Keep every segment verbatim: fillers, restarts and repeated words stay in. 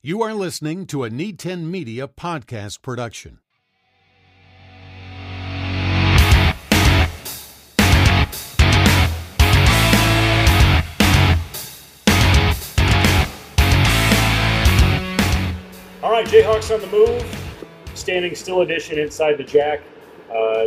You are listening to a N E ten Media podcast production. All right, Jayhawks on the move. Standing still edition inside the Jack. Uh,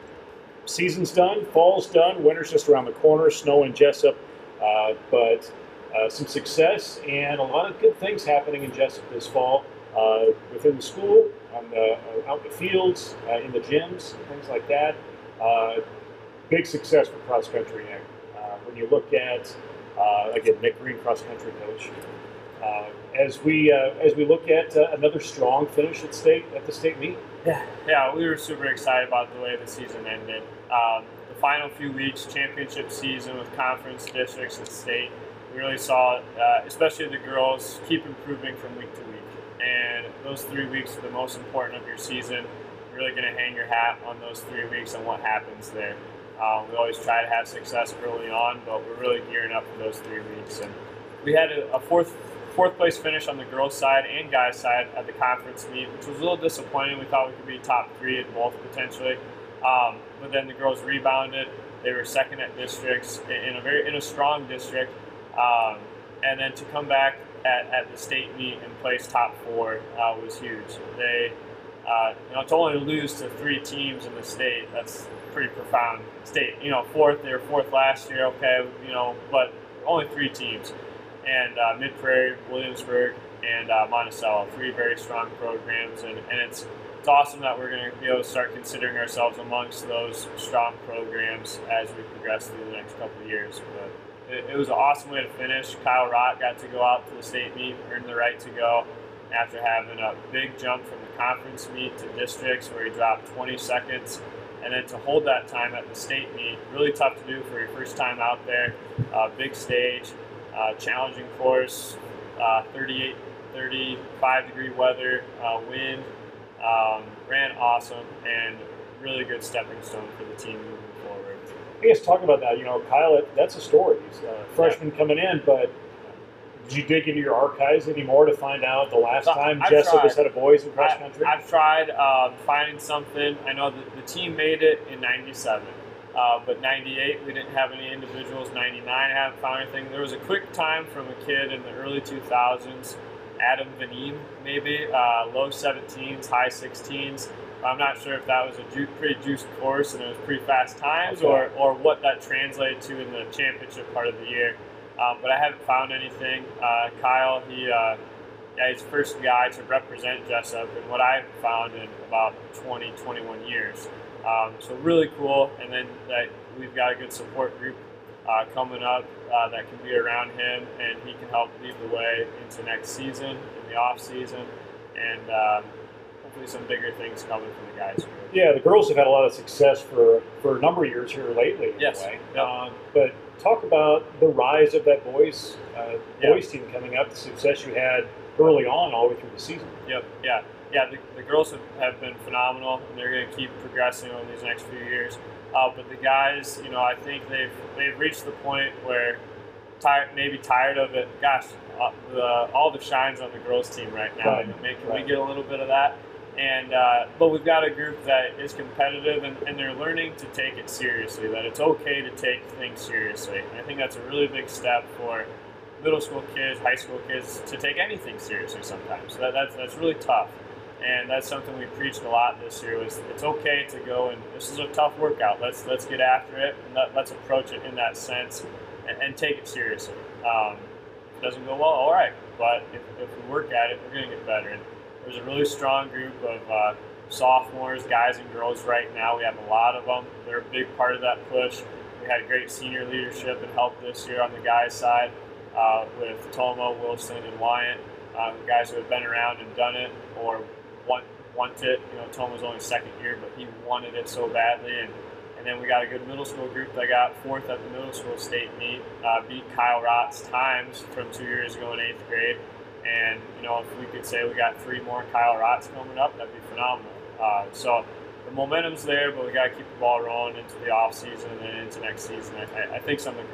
season's done, fall's done, winter's just around the corner, snow in Jessup, uh, but uh, some success and a lot of good things happening in Jessup this fall, uh, within the school, on the, uh, out in the fields, uh, in the gyms, things like that. Uh, big success for cross country. Uh, when you look at, uh, again, Nick Green, cross country coach. Uh, as we uh, as we look at uh, another strong finish at state at the state meet. Yeah, yeah, we were super excited about the way the season ended. Um, the final few weeks, championship season with conference, districts, and state, we really saw, uh, especially the girls, keep improving from week to week. And those three weeks are the most important of your season. You're really going to hang your hat on those three weeks and what happens there. Um, we always try to have success early on, but we're really gearing up for those three weeks. And we had a, a fourth. Fourth place finish on the girls' side and guys' side at the conference meet, which was a little disappointing. We thought we could be top three at both potentially, um, but then the girls rebounded. They were second at districts in a very in a strong district, um, and then to come back at, at the state meet and place top four uh, was huge. They, uh, you know, to only lose to three teams in the state, that's pretty profound. State, you know, fourth. They were fourth last year. Okay, you know, but only three teams. And uh, Mid-Prairie, Williamsburg, and uh, Monticello, three very strong programs, and, and it's it's awesome that we're going to be able to start considering ourselves amongst those strong programs as we progress through the next couple of years. But it, it was an awesome way to finish. Kyle Rott got to go out to the state meet, earned the right to go after having a big jump from the conference meet to districts where he dropped twenty seconds. And then to hold that time at the state meet, really tough to do for your first time out there, uh, big stage. Uh, challenging course, uh, thirty-eight, thirty-five degree weather, uh, wind, um, ran awesome, and really good stepping stone for the team moving forward. I guess talk about that. You know, Kyle, that's a story. He's a freshman yeah. coming in, but did you dig into your archives anymore to find out the last time I've Jessup tried. has had a boys in cross country? I, I've tried um, finding something. I know that the team made it in ninety-seven. Uh, but ninety-eight, we didn't have any individuals. ninety-nine, I haven't found anything. There was a quick time from a kid in the early two thousands, Adam Vanim, maybe, uh, low seventeens, high sixteens. I'm not sure if that was a ju- pretty juiced course and it was pretty fast times okay. or, or what that translated to in the championship part of the year. Um, but I haven't found anything. Uh, Kyle, he, uh, yeah, he's the first guy to represent Jessup in what I've found in about twenty, twenty-one years. Um, so really cool, and then that we've got a good support group uh, coming up uh, that can be around him, and he can help lead the way into next season, in the off season, and uh, hopefully some bigger things coming from the guys. Yeah, the girls have had a lot of success for, for a number of years here lately. Yes. Anyway. Yep. Um, but talk about the rise of that boys uh, yep. boys team coming up, the success you had early on all the way through the season. Yep. Yeah. Yeah, the, the girls have, have been phenomenal, and they're going to keep progressing over these next few years. Uh, but the guys, you know, I think they've they've reached the point where tired, maybe tired of it. Gosh, uh, the, all the shine's on the girls' team right now. Right. You know, maybe, can right. we get a little bit of that? And uh, but we've got a group that is competitive, and, and they're learning to take it seriously. That it's okay to take things seriously. And I think that's a really big step for middle school kids, high school kids to take anything seriously sometimes. So that, that's that's really tough. And that's something we preached a lot this year. Was it's okay to go and this is a tough workout. Let's let's get after it and let, let's approach it in that sense and, and take it seriously. Um, if it doesn't go well, all right. But if, if we work at it, we're going to get better. And there's a really strong group of uh, sophomores, guys and girls right now. We have a lot of them. They're a big part of that push. We had great senior leadership and help this year on the guys' side uh, with Tomo, Wilson, and Wyatt, uh, guys who have been around and done it or Want, want it. You know, Tom was only second year, but he wanted it so badly. And, and then we got a good middle school group that got fourth at the middle school state meet, uh, beat Kyle Rott's times from two years ago in eighth grade. And, you know, if we could say we got three more Kyle Rotts coming up, that'd be phenomenal. Uh, so the momentum's there, but we got to keep the ball rolling into the off season and then into next season. I, I think something could happen.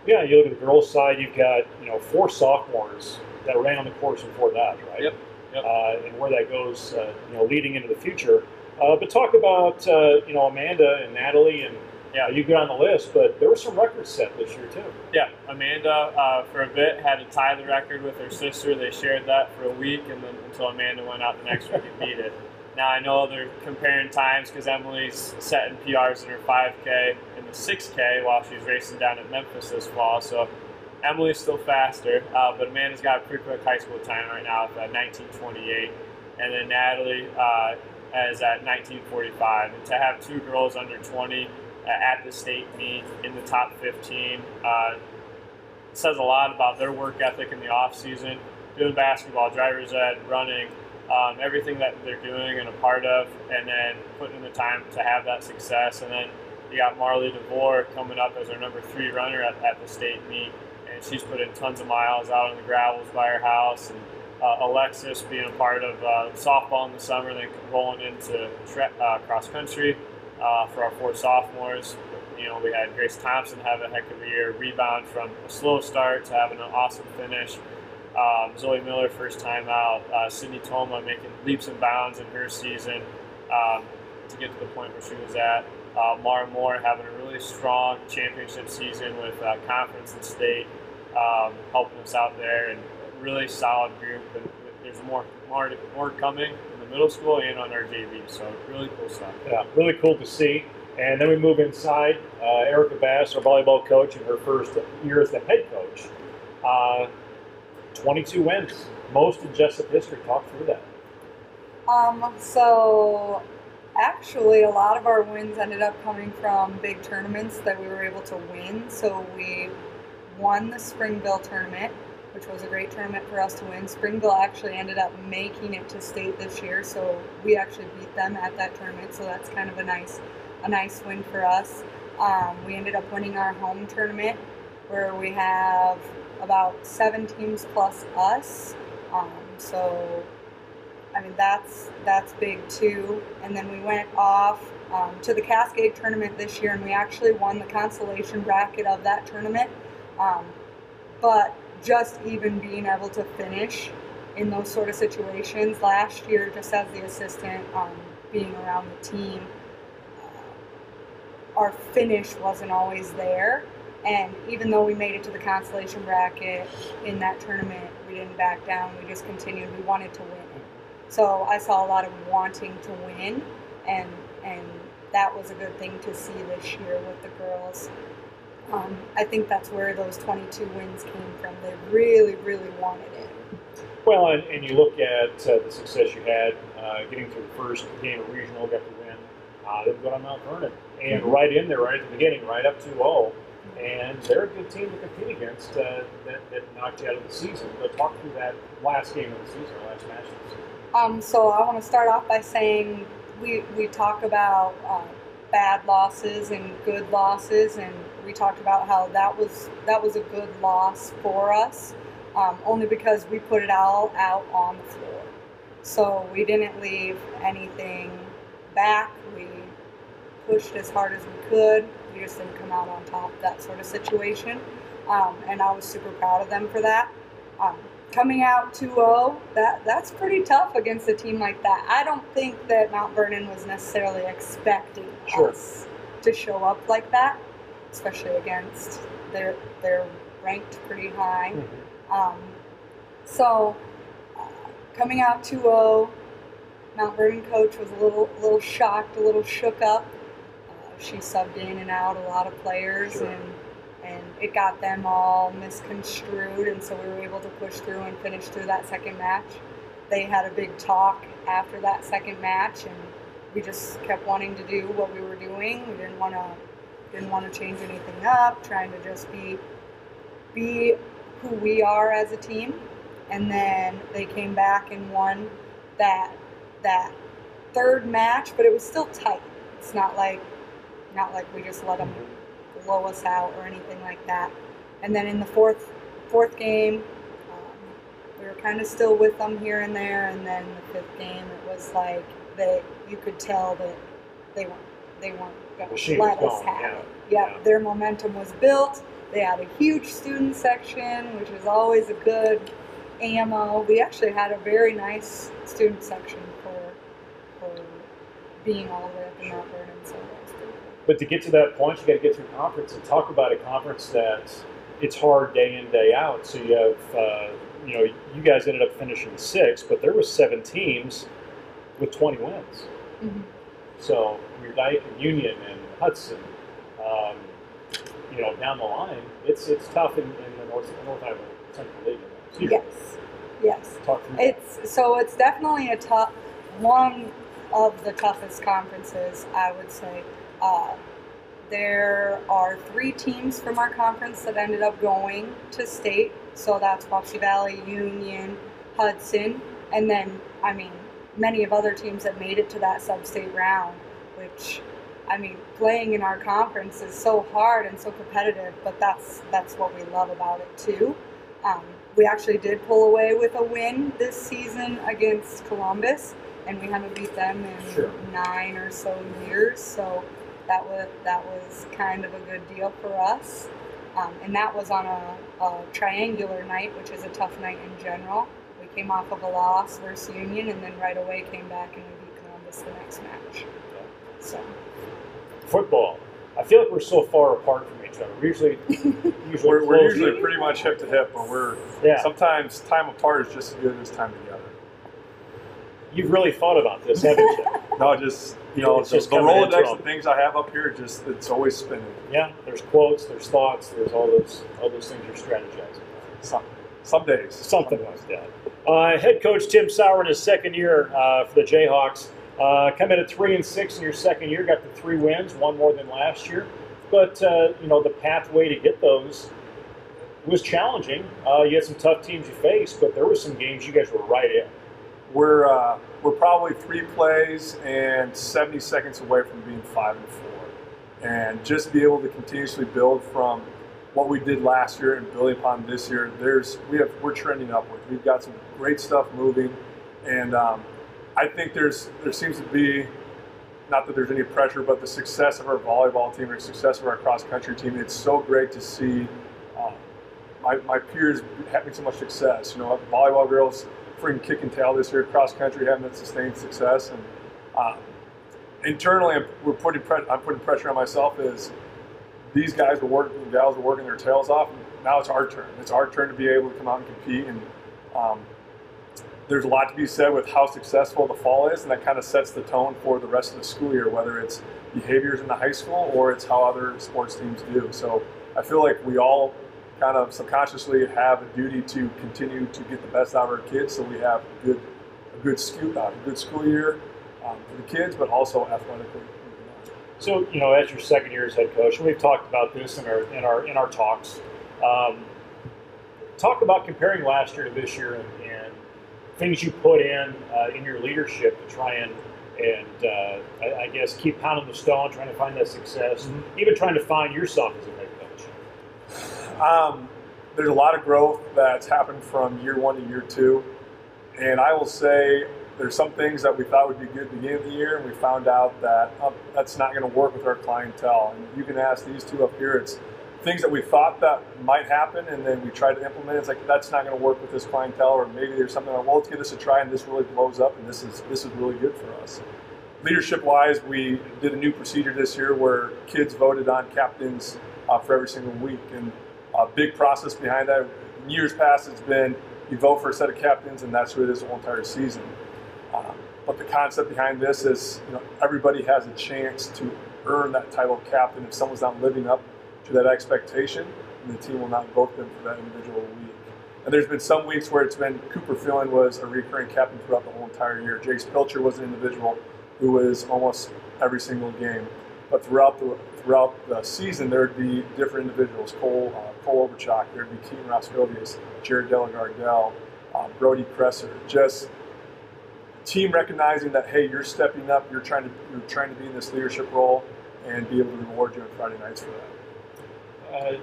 Yeah, you look at the girls' side, you've got, you know, four sophomores that ran on the course before that, right? Yep. Yep. Uh, and where that goes, uh, you know, leading into the future. Uh, but talk about, uh, you know, Amanda and Natalie, and Yeah. uh, you get on the list, but there were some records set this year, too. Yeah, Amanda, uh, for a bit, had to tie the record with her sister. They shared that for a week, and then until Amanda went out the next week and beat it. Now, I know they're comparing times because Emily's setting P Rs in her five K and the six K while she's racing down at Memphis this fall. So Emily's still faster, uh, but Amanda's got a pretty quick high school time right now at uh, nineteen twenty-eight. And then Natalie uh, is at nineteen forty-five. And to have two girls under twenty uh, at the state meet in the top fifteen uh, says a lot about their work ethic in the off season, doing basketball, driver's ed, running, um, everything that they're doing and a part of, and then putting in the time to have that success. And then you got Marley DeVore coming up as our number three runner at, at the state meet, and she's put in tons of miles out on the gravels by her house. And uh, Alexis being a part of uh, softball in the summer, then rolling into tra- uh, cross country uh, for our four sophomores. You know, we had Grace Thompson have a heck of a year, rebound from a slow start to having an awesome finish. Um, Zoe Miller, first time out. Uh, Sydney Toma making leaps and bounds in her season um, to get to the point where she was at. Uh, Mara Moore having a really strong championship season with uh, conference and state, um, helping us out there, and really solid group. And there's more, more, more coming in the middle school and on our J V. So really cool stuff. Yeah, really cool to see. And then we move inside. Uh, Erica Bass, our volleyball coach, in her first year as the head coach. Uh, twenty-two wins, most in Jessup history. Talk through that. Um, so actually a lot of our wins ended up coming from big tournaments that we were able to win. So we won the Springville tournament, which was a great tournament for us to win. Springville actually ended up making it to state this year, so we actually beat them at that tournament. So that's kind of a nice, a nice win for us. Um, we ended up winning our home tournament, where we have about seven teams plus us. Um, so, I mean, that's that's big too. And then we went off um, to the Cascade tournament this year, and we actually won the consolation bracket of that tournament. Um, but just even being able to finish in those sort of situations last year, just as the assistant, um, being around the team, uh, our finish wasn't always there. And even though we made it to the consolation bracket in that tournament, we didn't back down. We just continued. We wanted to win it. So I saw a lot of wanting to win, and and that was a good thing to see this year with the girls. Um, I think that's where those twenty-two wins came from. They really, really wanted it. Well, and, and you look at uh, the success you had uh, getting through the first game of regional, got to win. Uh, they've got on Mount Vernon, and mm-hmm. right in there, right at the beginning, right up two oh. And they're a good team to compete against uh, that, that knocked you out of the season. But talk through that last game of the season, last matches. Um, so I want to start off by saying we we talk about uh, bad losses and good losses, and we talked about how that was that was a good loss for us, um, only because we put it all out on the floor. So we didn't leave anything back. We pushed as hard as we could. We just didn't come out on top, that sort of situation. Um, and I was super proud of them for that. Um, coming out two oh, that, that's pretty tough against a team like that. I don't think that Mount Vernon was necessarily expecting sure. us to show up like that, especially against, they're, they're ranked pretty high. Mm-hmm. Um, so uh, coming out two oh, Mount Vernon coach was a little, little shocked, a little shook up. She subbed in and out a lot of players, sure. and and it got them all misconstrued, and so we were able to push through and finish through that second match. They had a big talk after that second match, and we just kept wanting to do what we were doing. We didn't want to didn't want to change anything up, trying to just be be who we are as a team. And then they came back and won that that third match, but it was still tight. It's not like Not like we just let them blow us out or anything like that. And then in the fourth fourth game, um, we were kind of still with them here and there. And then the fifth game, it was like that you could tell that they weren't they weren't going to let us have it. Yeah, yeah, their momentum was built. They had a huge student section, which was always a good ammo. We actually had a very nice student section for for being all the way up in Mount Vernon. So that was pretty cool. But to get to that point, you got to get through conference and talk about a conference that it's hard day in, day out. So you have, uh, you know, you guys ended up finishing sixth, but there was seven teams with twenty wins. Mm-hmm. So your Dyke and Union and Hudson, um, you know, down the line, it's it's tough in, in the North North Iowa Central League. So Yes, yes. Talk through that. It's so it's definitely a tough one of the toughest conferences, I would say. Uh, there are three teams from our conference that ended up going to state. So that's Wapsie Valley, Union, Hudson, and then I mean many of other teams that made it to that sub-state round, which I mean playing in our conference is so hard and so competitive, but that's that's what we love about it too. Um, we actually did pull away with a win this season against Columbus, and we haven't beat them in Sure. nine or so years. So that was that was kind of a good deal for us. Um, and that was on a, a triangular night, which is a tough night in general. We came off of a loss versus Union, and then right away came back and we beat Columbus the next match. So Football. I feel like we're so far apart from each other. We're usually, usually We're, we're close. usually pretty much hip to hip, but we're Yeah. sometimes time apart is just as good as time together. You've really thought about this, haven't you? No, just you know, It's the, just the coming into Rolodex them. of things I have up here, just it's always spinning. Yeah. There's quotes. There's thoughts. There's all those all those things you're strategizing. Some some days, Something like that. Uh, head coach Tim Sauer in his second year uh, for the Jayhawks. Uh, come in at three and six in your second year. Got the three wins, one more than last year. But uh, you know the pathway to get those was challenging. Uh, you had some tough teams you faced, but there were some games you guys were right in. We're uh, we're probably three plays and seventy seconds away from being five and four, and just be able to continuously build from what we did last year and building upon this year. There's we have we're trending upward. We've got some great stuff moving, and um, I think there's there seems to be not that there's any pressure, but the success of our volleyball team or the success of our cross country team. It's so great to see um, my my peers having so much success. You know, volleyball girls freaking kicking tail this year, cross country having that sustained success, and um, internally I'm, we're putting pre- I'm putting pressure on myself. Is these guys were working, gals were working their tails off. And now it's our turn. It's our turn to be able to come out and compete. And um, there's a lot to be said with how successful the fall is, and that kind of sets the tone for the rest of the school year, whether it's behaviors in the high school or it's how other sports teams do. So I feel like we all kind of subconsciously have a duty to continue to get the best out of our kids, so we have a good, a good school, uh, a good school year um, for the kids, but also athletically. So, you know, as your second year as head coach, and we've talked about this in our in our in our talks. Um, talk about comparing last year to this year and, and things you put in uh, in your leadership to try and and uh, I, I guess keep pounding the stone, trying to find that success, mm-hmm. even trying to find yourself as a head coach. Um, there's a lot of growth that's happened from year one to year two, and I will say there's some things that we thought would be good at the beginning of the year, and we found out that oh, that's not going to work with our clientele. And you can ask these two up here. It's things that we thought that might happen, and then we tried to implement. It's like that's not going to work with this clientele, or maybe there's something like, well, let's give this a try, and this really blows up, and this is this is really good for us. Leadership-wise, we did a new procedure this year where kids voted on captains uh, for every single week, and a big process behind that. In years past, it's been you vote for a set of captains, and that's who it is the whole entire season. Um, but the concept behind this is, you know, everybody has a chance to earn that title of captain. If someone's not living up to that expectation, then the team will not vote them for that individual week. And there's been some weeks where it's been Cooper Phelan was a recurring captain throughout the whole entire year. Jace Pilcher was an individual who was almost every single game. But throughout the throughout the season, there would be different individuals. Cole uh, Cole Overchalk, there would be Keaton Roscovius, Jared Delagardelle, uh, Brody Kresser. Just team recognizing that, hey, you're stepping up, you're trying to you're trying to be in this leadership role, and be able to reward you on Friday nights for that.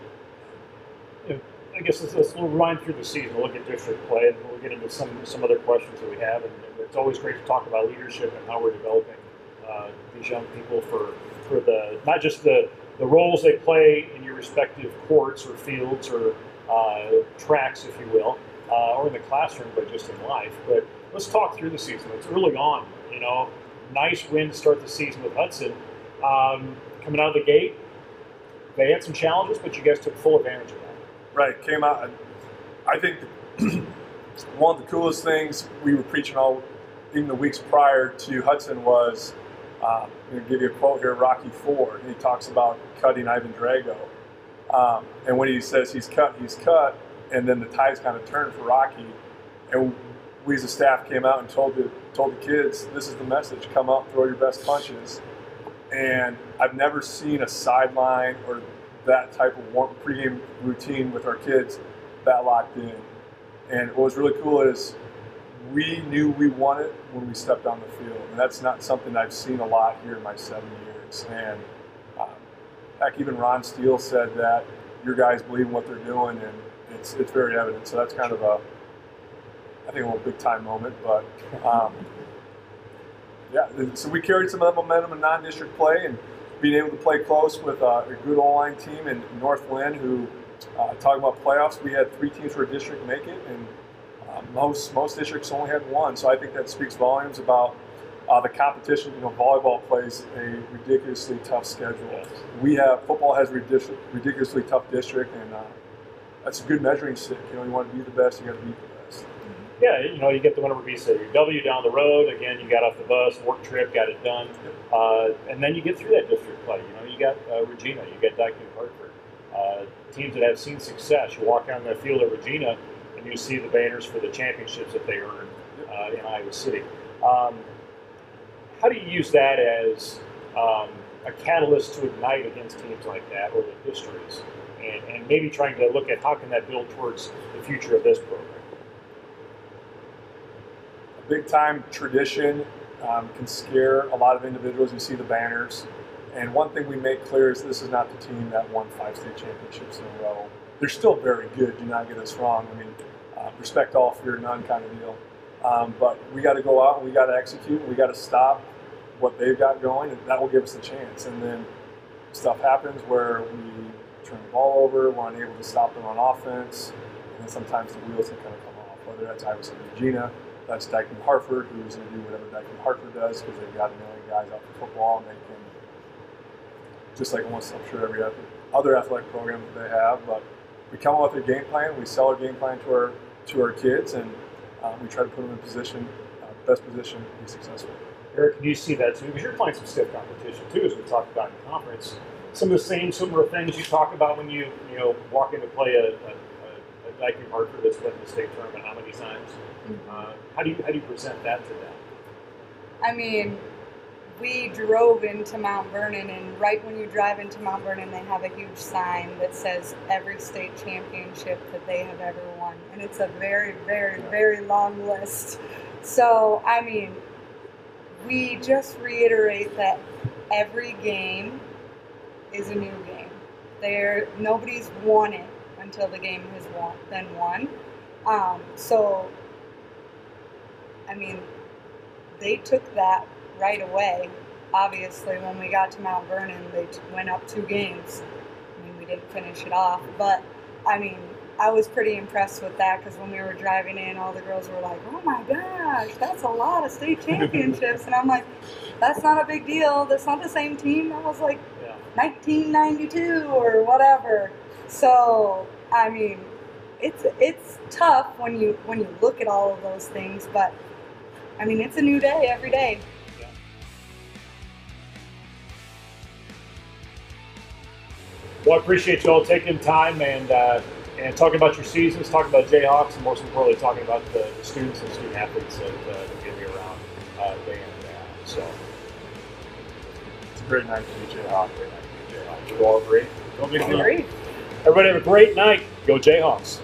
Uh, I guess let's, let's we'll rewind through the season. We'll look at district play, and we'll get into some some other questions that we have. And it's always great to talk about leadership and how we're developing uh, these young people for for the not just the the roles they play in your respective courts or fields or uh, tracks, if you will, uh, or in the classroom, but just in life. But let's talk through the season. It's early on, you know. Nice win to start the season with Hudson. Um, coming out of the gate, they had some challenges, but you guys took full advantage of that. Right, came out. I think one of the coolest things we were preaching all, even the weeks prior to Hudson, was, uh, I'm going to give you a quote here, Rocky Four. He talks about cutting Ivan Drago. Um, and when he says he's cut, he's cut, and then the tides kind of turned for Rocky. And we as a staff came out and told the, told the kids, this is the message, come out, throw your best punches. And I've never seen a sideline or that type of warm pregame routine with our kids that locked in. And what was really cool is we knew we won it when we stepped on the field. And that's not something I've seen a lot here in my seven years. And um, heck, even Ron Steele said that your guys believe in what they're doing, and it's it's very evident. So that's kind of a, I think, a little big time moment. But um, yeah, so we carried some of that momentum in non-district play and being able to play close with uh, a good O-line team in North Lynn, who, uh, talking about playoffs, we had three teams for a district make it, and uh, most most districts only had one. So I think that speaks volumes about uh, the competition. You know, volleyball plays a ridiculously tough schedule. We have football has a ridic- ridiculously tough district, and uh, that's a good measuring stick. You know, you want to be the best, you got to beat the best. Yeah, you know, you get the winner beats your W down the road. Again, you got off the bus, work trip, got it done. Uh, and then you get through that district play. You know, you got uh, Regina, you got Dyke New Hartford. Uh, teams that have seen success. You walk down that field at Regina and you see the banners for the championships that they earned uh, in Iowa City. Um, how do you use that as um, a catalyst to ignite against teams like that or the districts? And, and maybe trying to look at how can that build towards the future of this program? Big time tradition um, can scare a lot of individuals. You see the banners. And one thing we make clear is this is not the team that won five state championships in a row. They're still very good, do not get us wrong. I mean, uh, respect all, fear none kind of deal. Um, but we got to go out and we got to execute and we got to stop what they've got going, and that will give us a chance. And then stuff happens where we turn the ball over, we're unable to stop them on offense, and then sometimes the wheels can kind of come off, whether that's Iowa City Regina, that's Dyke New Hartford, who's going to do whatever Dyke New Hartford does because they've got a million guys out for football, and they can, just like almost I'm sure every other athletic program that they have. But we come up with a game plan, we sell our game plan to our to our kids, and uh, we try to put them in position, uh, best position to be successful. Eric, do you see that too? Because you're playing some stiff competition too, as we talked about in conference. Some of the same similar things you talk about when you you know walk in to play a, a, a, a Dyke New Hartford that's been in the state tournament how many times? Uh, how do you how do you present that to them? I mean, we drove into Mount Vernon, and right when you drive into Mount Vernon, they have a huge sign that says every state championship that they have ever won, and it's a very, very, very long list. So, I mean, we just reiterate that every game is a new game. There, nobody's won it until the game has won, been won. Um, so. I mean, they took that right away. Obviously, when we got to Mount Vernon, they t- went up two games. I mean, we didn't finish it off. But, I mean, I was pretty impressed with that because when we were driving in, all the girls were like, oh my gosh, that's a lot of state championships. And I'm like, that's not a big deal. That's not the same team. That was like yeah. nineteen ninety-two or whatever. So, I mean, it's it's tough when you when you look at all of those things, but I mean, it's a new day every day. Yeah. Well, I appreciate you all taking time and uh, and talking about your seasons, talking about Jayhawks, and most importantly, talking about the, the students and student athletes that uh, that get me around uh, day in and day out. So it's a great night to be Jayhawk. Great night to be Jayhawk. You all agree? Go big agree. Everybody have a great night. Go Jayhawks.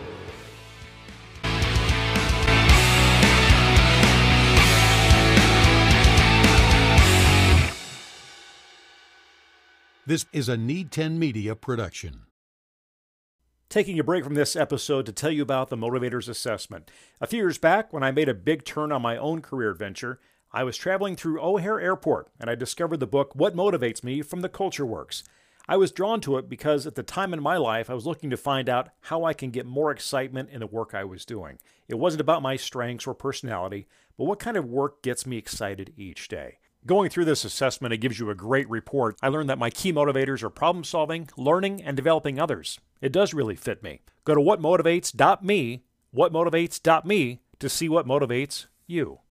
This is a Need ten Media production. Taking a break from this episode to tell you about the Motivators Assessment. A few years back, when I made a big turn on my own career adventure, I was traveling through O'Hare Airport, and I discovered the book What Motivates Me from the Culture Works. I was drawn to it because at the time in my life, I was looking to find out how I can get more excitement in the work I was doing. It wasn't about my strengths or personality, but what kind of work gets me excited each day. Going through this assessment, it gives you a great report. I learned that my key motivators are problem solving, learning, and developing others. It does really fit me. Go to what motivates dot me, what motivates dot me to see what motivates you.